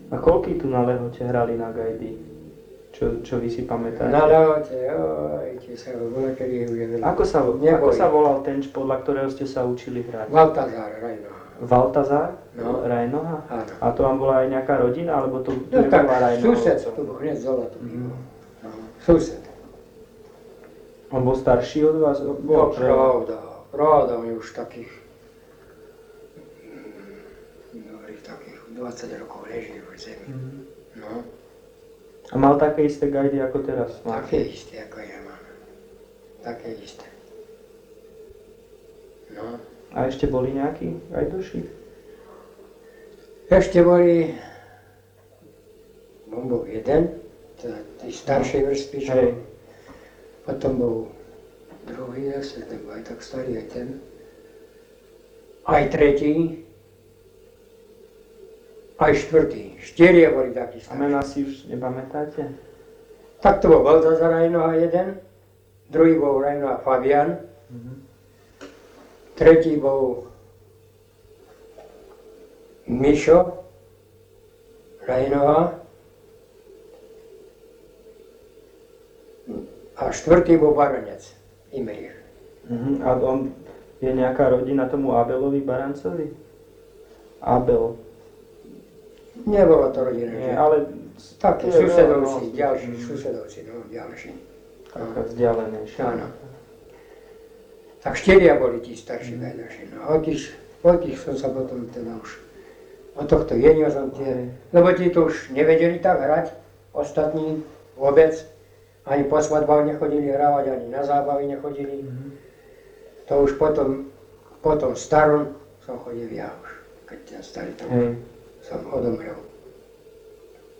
A koľký tu na Lehote hrali na gajdy? Čo vy si pamätáte? Na Lehote, tie sa bolo, kedy už je veľa. Ako sa volal ten, podľa ktorého ste sa učili hrať? Baltazár Rajnoha. Valtazár? No. Rajnoha? Áno. A to vám bola aj nejaká rodina, alebo to No tak, nebola Rajnoha? sused tu bol, hneď zola tu býval. No, sused. On bol starší od vás? No, pravda, on je už takých, takých 20 rokov leží v zemi. No. A mal také isté gajdy ako teraz? Také isté, ako ja mám. Také isté. No. A ešte boli nejakí gajdoši? Ešte boli, on bol jeden, teda tí staršej vrstvy, čo potom bol druhý zase, ten bol aj tak starý, aj ten. Aj tretí, aj štvrtý. Štyria boli takí A starší. mená si už nepamätáte? Tak to bol Baltazar Rajnoha jeden, druhý bol Rajnoha Fabian, tretí bol Mišo Rajnoha a štvrtý bol Baranec, Imrich. A on je nejaká rodina tomu Abelovi Barancovi? Abel. Nebolo to rodina, Nie, že? ale Takí susedovci, ďalší susedovci, no ďalší. taká vzdialenejšia. Áno. Tak štyria boli tí starší gajdaši, no a od tých som sa potom teda už, od tohto jedného som tie, lebo tí to už nevedeli tak hrať, ostatní vôbec, ani po svadbách nechodili hrávať, ani na zábavy nechodili. To už potom starom som chodil ja už, keď ten starý tam som odomrel.